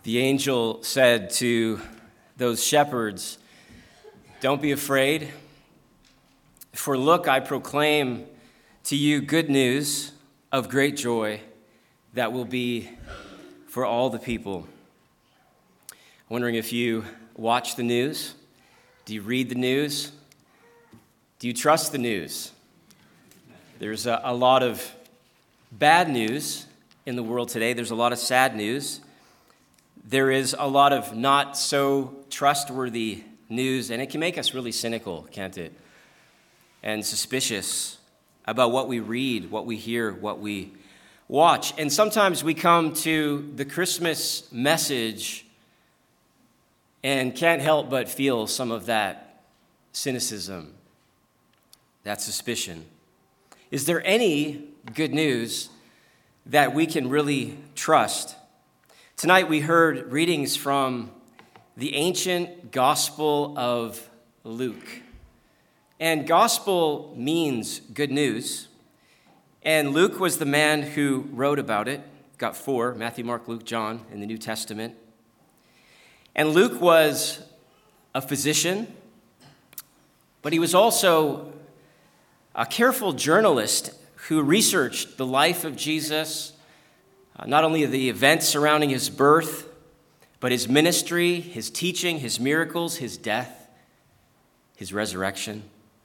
The angel said to those shepherds, "Don't be afraid, for look, I proclaim to you good news of great joy that will be for all the people." I'm wondering if you watch the news. Do you read the news? Do you trust the news? There's a lot of bad news in the world today. There's a lot of sad news. There is a lot of not so trustworthy news, and it can make us really cynical, can't it? And suspicious about what we read, what we hear, what we watch. And sometimes we come to the Christmas message and can't help but feel some of that cynicism, that suspicion. Is there any good news that we can really trust? Tonight we heard readings from the ancient Gospel of Luke. And gospel means good news. And Luke was the man who wrote about it. Got 4, Matthew, Mark, Luke, John in the New Testament. And Luke was a physician, but he was also a careful journalist who researched the life of Jesus, not only the events surrounding his birth, but his ministry, his teaching, his miracles, his death, his resurrection,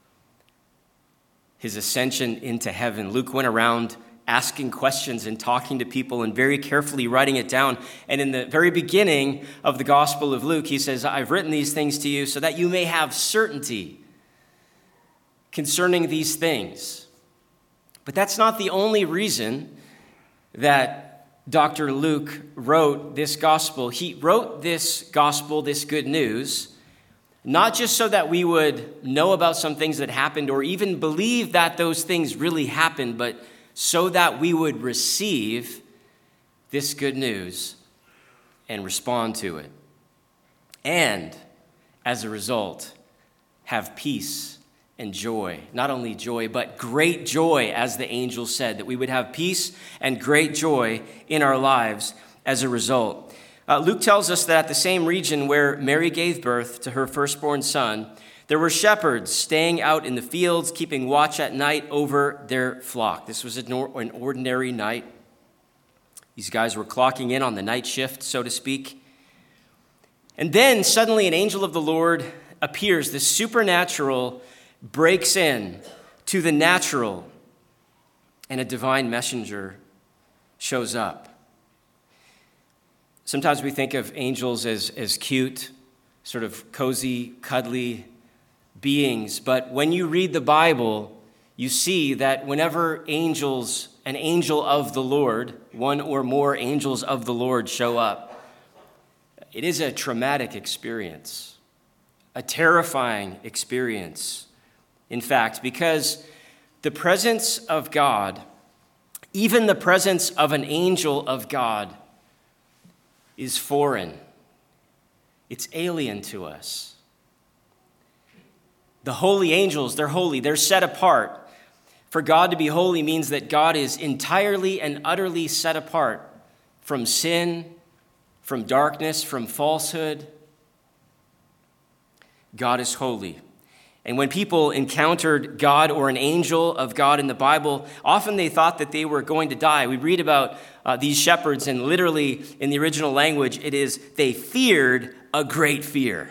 his ascension into heaven. Luke went around asking questions and talking to people and very carefully writing it down. And in the very beginning of the Gospel of Luke, he says, "I've written these things to you so that you may have certainty concerning these things." But that's not the only reason that Dr. Luke wrote this gospel. He wrote this gospel, this good news, not just so that we would know about some things that happened or even believe that those things really happened, but so that we would receive this good news and respond to it. And as a result, have peace and joy. Not only joy, but great joy, as the angel said, that we would have peace and great joy in our lives as a result. Luke tells us that at the same region where Mary gave birth to her firstborn son, there were shepherds staying out in the fields, keeping watch at night over their flock. This was an ordinary night. These guys were clocking in on the night shift, so to speak. And then suddenly an angel of the Lord appears. The supernatural breaks in to the natural, and a divine messenger shows up. Sometimes we think of angels as cute, sort of cozy, cuddly beings, but when you read the Bible, you see that whenever an angel of the Lord, one or more angels of the Lord show up, it is a traumatic experience, a terrifying experience. In fact, because the presence of God, even the presence of an angel of God, is foreign. It's alien to us. The holy angels, they're holy, they're set apart. For God to be holy means that God is entirely and utterly set apart from sin, from darkness, from falsehood. God is holy. And when people encountered God or an angel of God in the Bible, often they thought that they were going to die. We read about these shepherds, and literally in the original language, it is, they feared a great fear.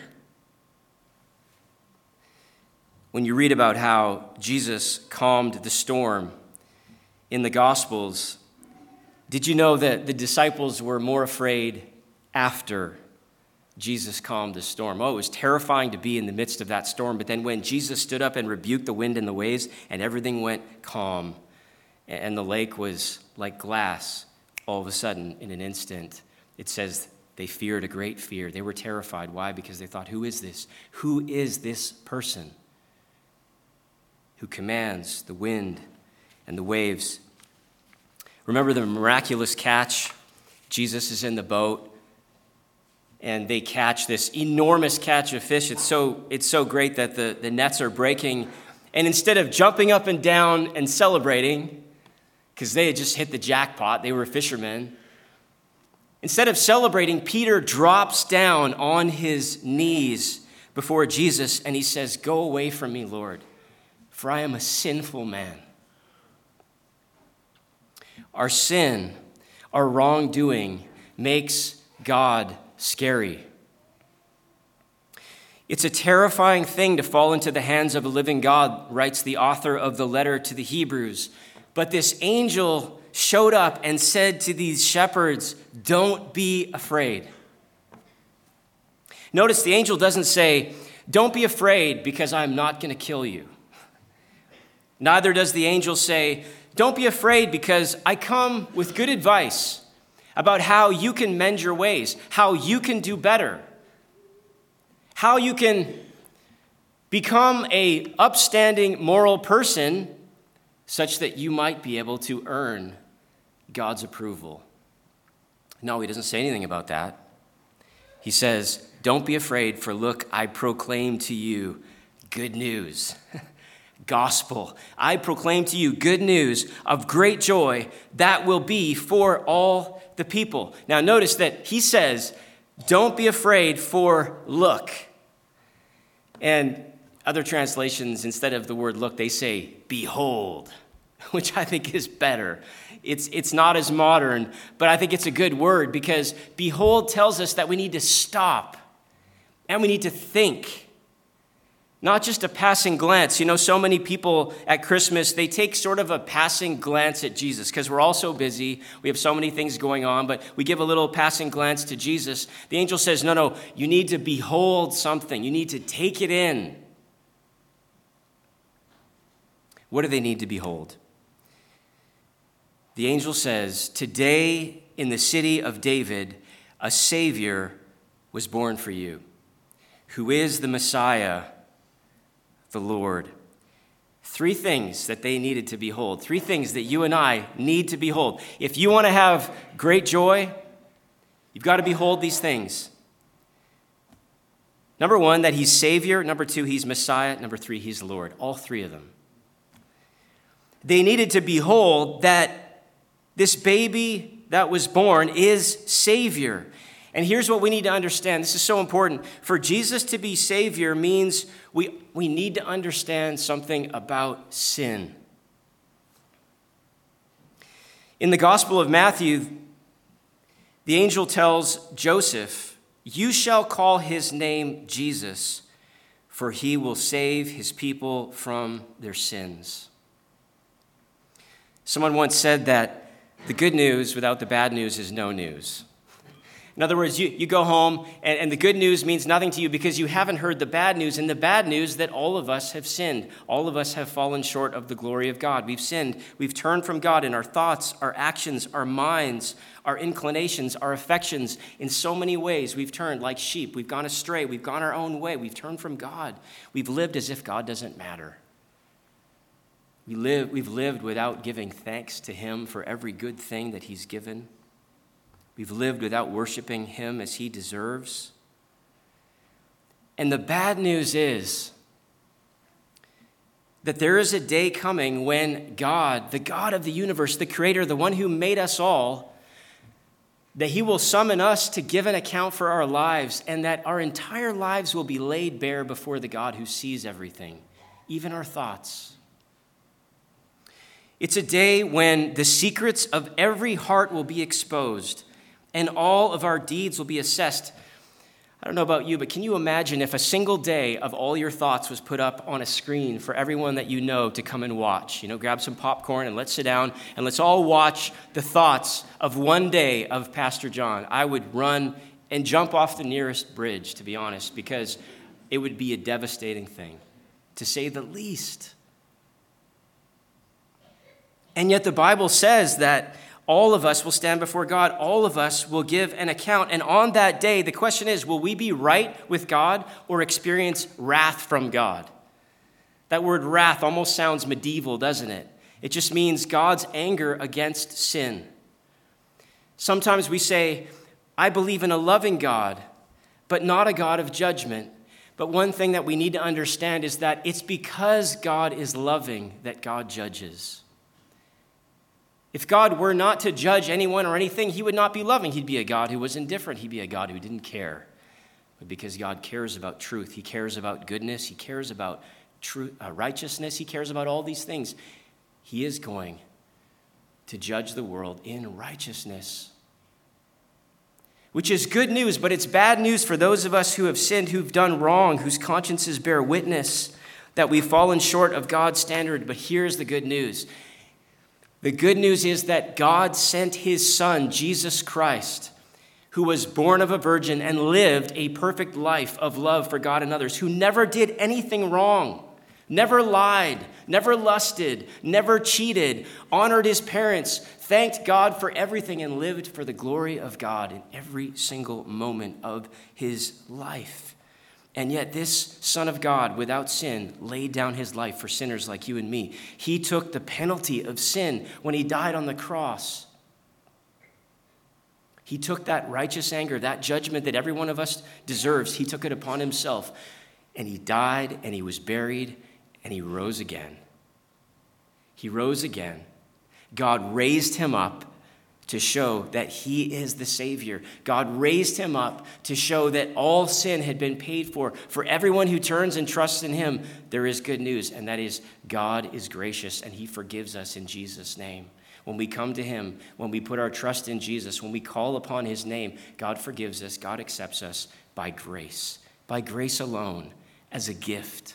When you read about how Jesus calmed the storm in the Gospels, did you know that the disciples were more afraid after Jesus calmed the storm? Oh, it was terrifying to be in the midst of that storm. But then when Jesus stood up and rebuked the wind and the waves, and everything went calm, and the lake was like glass, all of a sudden, in an instant, it says they feared a great fear. They were terrified. Why? Because they thought, who is this? Who is this person who commands the wind and the waves? Remember the miraculous catch? Jesus is in the boat, and they catch this enormous catch of fish. It's so great that the nets are breaking. And instead of jumping up and down and celebrating, because they had just hit the jackpot, they were fishermen, Instead of celebrating, Peter drops down on his knees before Jesus and he says, "Go away from me, Lord, for I am a sinful man." Our sin, our wrongdoing, makes God scary. It's a terrifying thing to fall into the hands of a living God, writes the author of the letter to the Hebrews. But this angel showed up and said to these shepherds, "Don't be afraid." Notice the angel doesn't say, "Don't be afraid because I'm not going to kill you." Neither does the angel say, "Don't be afraid because I come with good advice about how you can mend your ways, how you can do better, how you can become an upstanding moral person such that you might be able to earn God's approval." No, he doesn't say anything about that. He says, "Don't be afraid, for look, I proclaim to you good news." Gospel. I proclaim to you good news of great joy that will be for all the people. Now notice that he says, "Don't be afraid, for look." And other translations, instead of the word look, they say, "Behold," which I think is better. It's not as modern, but I think it's a good word because behold tells us that we need to stop and we need to think. Not just a passing glance. You know, so many people at Christmas, they take sort of a passing glance at Jesus because we're all so busy. We have so many things going on, but we give a little passing glance to Jesus. The angel says, no, you need to behold something. You need to take it in. What do they need to behold? The angel says, "Today in the city of David, a Savior was born for you, who is the Messiah, the Lord." Three things that they needed to behold. Three things that you and I need to behold. If you want to have great joy, you've got to behold these things. Number one, that he's Savior. Number two, he's Messiah. Number three, he's Lord. All three of them. They needed to behold that this baby that was born is Savior. And here's what we need to understand. This is so important. For Jesus to be Savior means we need to understand something about sin. In the Gospel of Matthew, the angel tells Joseph, "You shall call his name Jesus, for he will save his people from their sins." Someone once said that the good news without the bad news is no news. In other words, you go home and the good news means nothing to you because you haven't heard the bad news. And the bad news that all of us have sinned. All of us have fallen short of the glory of God. We've sinned. We've turned from God in our thoughts, our actions, our minds, our inclinations, our affections. In so many ways, we've turned like sheep. We've gone astray. We've gone our own way. We've turned from God. We've lived as if God doesn't matter. We've lived without giving thanks to him for every good thing that he's given. We've lived without worshiping him as he deserves. And the bad news is that there is a day coming when God, the God of the universe, the creator, the one who made us all, that he will summon us to give an account for our lives and that our entire lives will be laid bare before the God who sees everything, even our thoughts. It's a day when the secrets of every heart will be exposed and all of our deeds will be assessed. I don't know about you, but can you imagine if a single day of all your thoughts was put up on a screen for everyone that you know to come and watch? You know, grab some popcorn and let's sit down and let's all watch the thoughts of one day of Pastor John. I would run and jump off the nearest bridge, to be honest, because it would be a devastating thing, to say the least. And yet the Bible says that all of us will stand before God. All of us will give an account. And on that day, the question is, will we be right with God or experience wrath from God? That word wrath almost sounds medieval, doesn't it? It just means God's anger against sin. Sometimes we say, I believe in a loving God, but not a God of judgment. But one thing that we need to understand is that it's because God is loving that God judges. If God were not to judge anyone or anything, he would not be loving. He'd be a God who was indifferent. He'd be a God who didn't care. But because God cares about truth, he cares about goodness, he cares about righteousness, he cares about all these things, he is going to judge the world in righteousness. Which is good news, but it's bad news for those of us who have sinned, who've done wrong, whose consciences bear witness that we've fallen short of God's standard. But here's the good news. The good news is that God sent his Son, Jesus Christ, who was born of a virgin and lived a perfect life of love for God and others, who never did anything wrong, never lied, never lusted, never cheated, honored his parents, thanked God for everything, and lived for the glory of God in every single moment of his life. And yet this Son of God, without sin, laid down his life for sinners like you and me. He took the penalty of sin when he died on the cross. He took that righteous anger, that judgment that every one of us deserves. He took it upon himself. And he died, and he was buried, and he rose again. He rose again. God raised him up to show that he is the Savior. God raised him up to show that all sin had been paid for. For everyone who turns and trusts in him, there is good news, and that is God is gracious, and he forgives us in Jesus' name. When we come to him, when we put our trust in Jesus, when we call upon his name, God forgives us, God accepts us by grace alone, as a gift.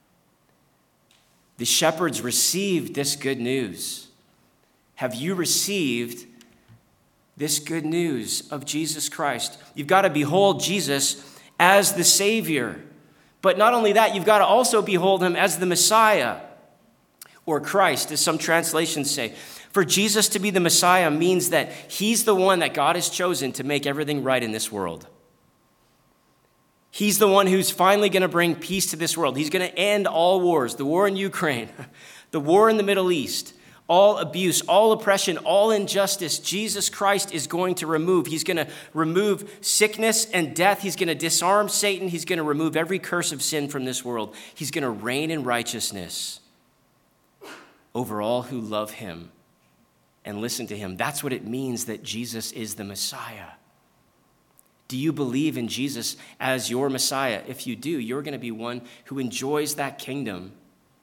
The shepherds received this good news. Have you received this good news of Jesus Christ? You've got to behold Jesus as the Savior. But not only that, you've got to also behold him as the Messiah, or Christ, as some translations say. For Jesus to be the Messiah means that he's the one that God has chosen to make everything right in this world. He's the one who's finally going to bring peace to this world. He's going to end all wars, the war in Ukraine, the war in the Middle East, all abuse, all oppression, all injustice. Jesus Christ is going to remove. He's going to remove sickness and death. He's going to disarm Satan. He's going to remove every curse of sin from this world. He's going to reign in righteousness over all who love him and listen to him. That's what it means that Jesus is the Messiah. Do you believe in Jesus as your Messiah? If you do, you're going to be one who enjoys that kingdom,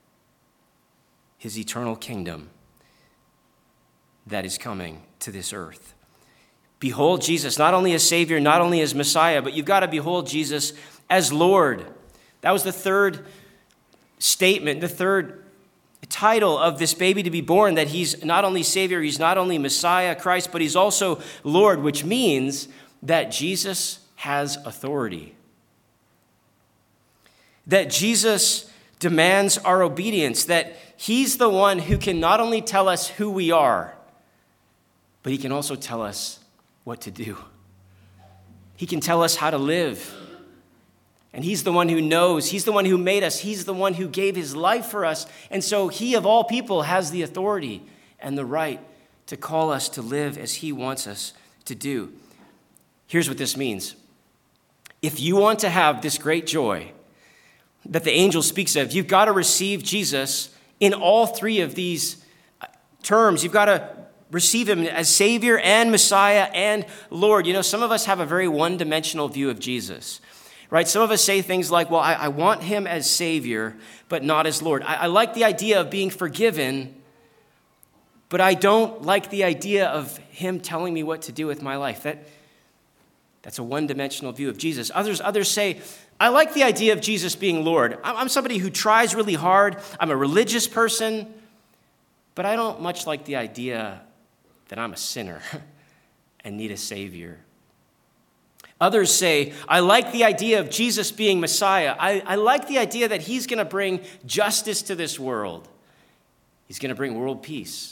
his eternal kingdom that is coming to this earth. Behold Jesus, not only as Savior, not only as Messiah, but you've got to behold Jesus as Lord. That was the third statement, the third title of this baby to be born, that he's not only Savior, he's not only Messiah, Christ, but he's also Lord, which means that Jesus has authority. That Jesus demands our obedience, that he's the one who can not only tell us who we are, but he can also tell us what to do. He can tell us how to live. And he's the one who knows. He's the one who made us. He's the one who gave his life for us. And so he, of all people, has the authority and the right to call us to live as he wants us to do. Here's what this means. If you want to have this great joy that the angel speaks of, you've got to receive Jesus in all three of these terms. You've got to receive him as Savior and Messiah and Lord. You know, some of us have a very one-dimensional view of Jesus, right? Some of us say things like, well, I want him as Savior, but not as Lord. I like the idea of being forgiven, but I don't like the idea of him telling me what to do with my life. That's a one-dimensional view of Jesus. Others say, I like the idea of Jesus being Lord. I'm somebody who tries really hard. I'm a religious person, but I don't much like the idea that I'm a sinner and need a Savior. Others say, I like the idea of Jesus being Messiah. I like the idea that he's going to bring justice to this world. He's going to bring world peace.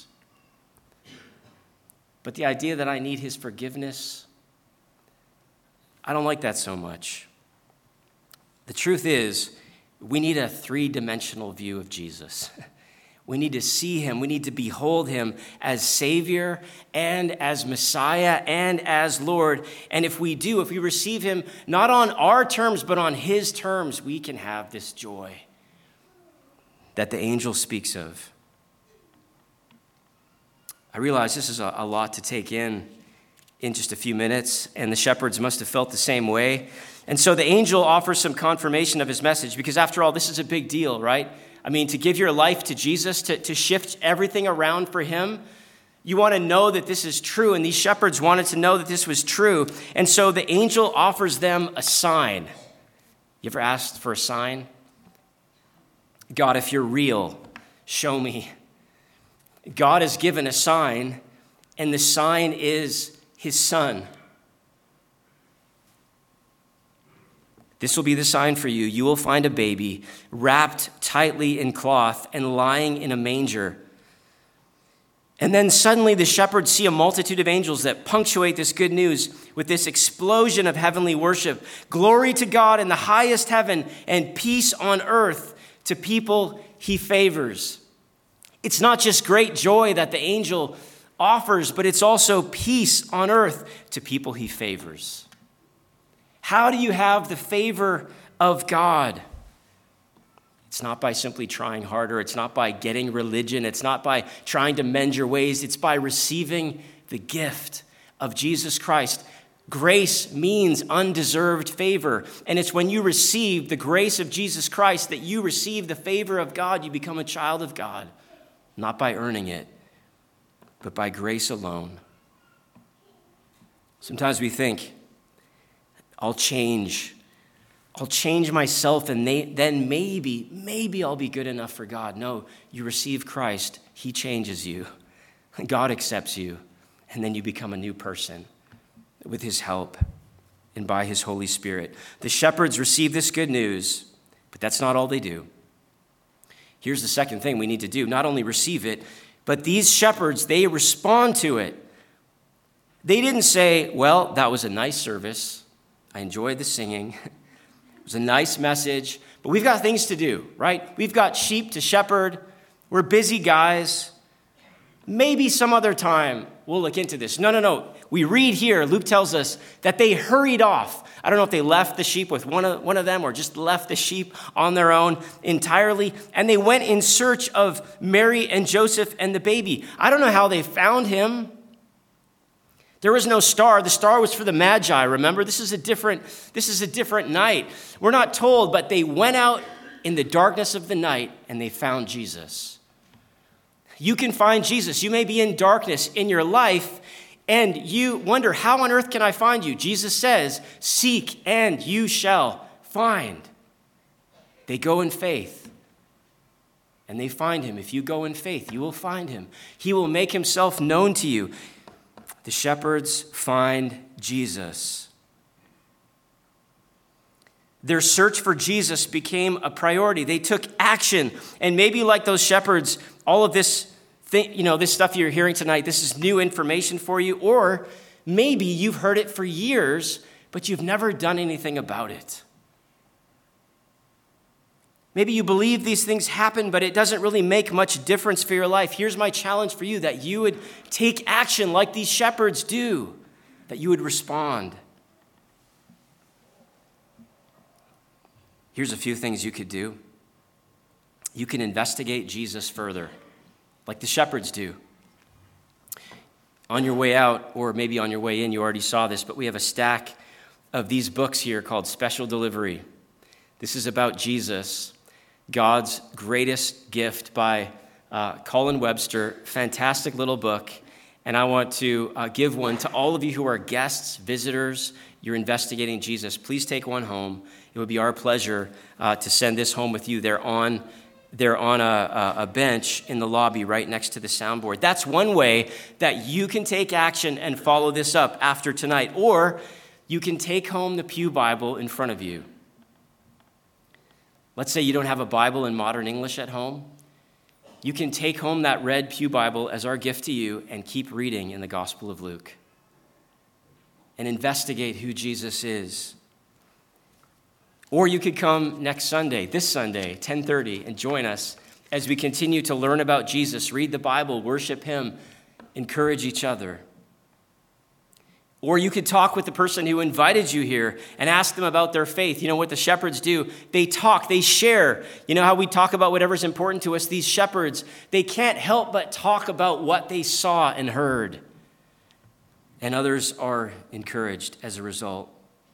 But the idea that I need his forgiveness, I don't like that so much. The truth is, we need a three-dimensional view of Jesus. We need to see him. We need to behold him as Savior and as Messiah and as Lord. And if we do, if we receive him not on our terms, but on his terms, we can have this joy that the angel speaks of. I realize this is a lot to take in just a few minutes, and the shepherds must have felt the same way. And so the angel offers some confirmation of his message, because after all, this is a big deal, right? I mean, to give your life to Jesus, to shift everything around for him, you want to know that this is true, and these shepherds wanted to know that this was true. And so the angel offers them a sign. You ever asked for a sign? God, if you're real, show me. God has given a sign, and the sign is his son. This will be the sign for you. You will find a baby wrapped tightly in cloth and lying in a manger. And then suddenly the shepherds see a multitude of angels that punctuate this good news with this explosion of heavenly worship. Glory to God in the highest heaven, and peace on earth to people he favors. It's not just great joy that the angel offers, but it's also peace on earth to people he favors. How do you have the favor of God? It's not by simply trying harder. It's not by getting religion. It's not by trying to mend your ways. It's by receiving the gift of Jesus Christ. Grace means undeserved favor. And it's when you receive the grace of Jesus Christ that you receive the favor of God. You become a child of God, not by earning it, but by grace alone. Sometimes we think, I'll change myself, and then maybe I'll be good enough for God. No, you receive Christ. He changes you. God accepts you, and then you become a new person with his help and by his Holy Spirit. The shepherds receive this good news, but that's not all they do. Here's the second thing we need to do. Not only receive it, but these shepherds, they respond to it. They didn't say, well, that was a nice service. I enjoyed the singing. It was a nice message, but we've got things to do, right? We've got sheep to shepherd. We're busy guys. Maybe some other time we'll look into this. No. We read here, Luke tells us that they hurried off. I don't know if they left the sheep with one of them or just left the sheep on their own entirely. And they went in search of Mary and Joseph and the baby. I don't know how they found him. There was no star. The star was for the Magi, remember? This is a different night. We're not told, but they went out in the darkness of the night and they found Jesus. You can find Jesus. You may be in darkness in your life and you wonder, how on earth can I find you? Jesus says, seek and you shall find. They go in faith and they find him. If you go in faith, you will find him. He will make himself known to you. The shepherds find Jesus. Their search for Jesus became a priority. They took action. And maybe like those shepherds, all of this this stuff you're hearing tonight, this is new information for you. Or maybe you've heard it for years, but you've never done anything about it. Maybe you believe these things happen, but it doesn't really make much difference for your life. Here's my challenge for you, that you would take action like these shepherds do, that you would respond. Here's a few things you could do. You can investigate Jesus further, like the shepherds do. On your way out, or maybe on your way in, you already saw this, but we have a stack of these books here called Special Delivery. This is about Jesus, God's greatest gift, by Colin Webster. Fantastic little book. And I want to give one to all of you who are guests, visitors. You're investigating Jesus. Please take one home. It would be our pleasure to send this home with you. They're on a bench in the lobby right next to the soundboard. That's one way that you can take action and follow this up after tonight. Or you can take home the Pew Bible in front of you. Let's say you don't have a Bible in modern English at home. You can take home that red Pew Bible as our gift to you and keep reading in the Gospel of Luke and investigate who Jesus is. Or you could come next Sunday, this Sunday, 10:30, and join us as we continue to learn about Jesus, read the Bible, worship him, encourage each other. Or you could talk with the person who invited you here and ask them about their faith. You know what the shepherds do? They talk, they share. You know how we talk about whatever's important to us? These shepherds, they can't help but talk about what they saw and heard. And others are encouraged as a result.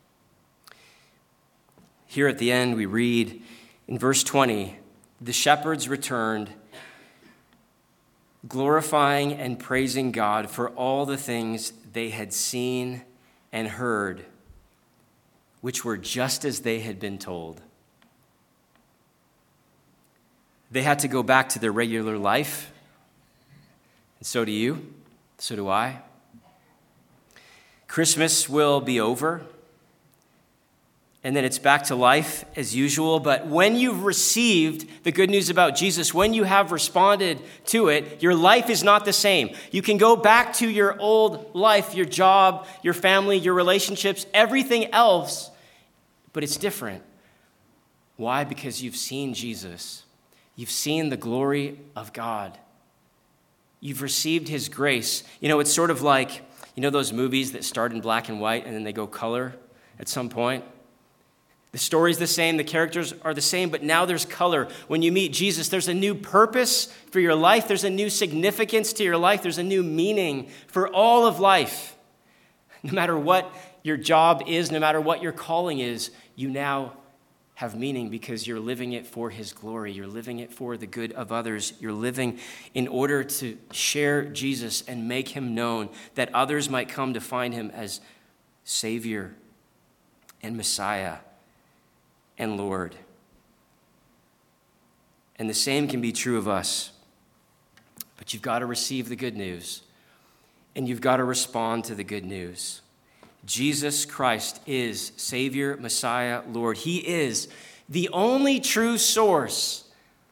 Here at the end, we read in verse 20, the shepherds returned, glorifying and praising God for all the things they had seen and heard, which were just as they had been told. They had to go back to their regular life, and so do you, so do I. Christmas will be over, and then it's back to life as usual. But when you've received the good news about Jesus, when you have responded to it, your life is not the same. You can go back to your old life, your job, your family, your relationships, everything else, but it's different. Why? Because you've seen Jesus. You've seen the glory of God. You've received his grace. You know, it's sort of like, you know those movies that start in black and white and then they go color at some point? The story's the same, the characters are the same, but now there's color. When you meet Jesus, there's a new purpose for your life. There's a new significance to your life. There's a new meaning for all of life. No matter what your job is, no matter what your calling is, you now have meaning because you're living it for his glory. You're living it for the good of others. You're living in order to share Jesus and make him known, that others might come to find him as Savior and Messiah and Lord. And the same can be true of us. But you've got to receive the good news, and you've got to respond to the good news. Jesus Christ is Savior, Messiah, Lord. He is the only true source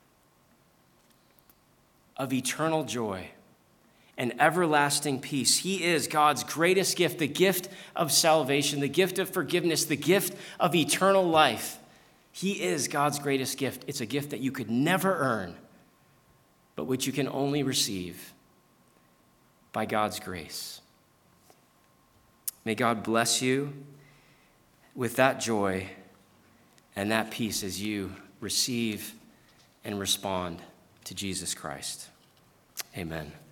of eternal joy and everlasting peace. He is God's greatest gift, the gift of salvation, the gift of forgiveness, the gift of eternal life. He is God's greatest gift. It's a gift that you could never earn, but which you can only receive by God's grace. May God bless you with that joy and that peace as you receive and respond to Jesus Christ. Amen.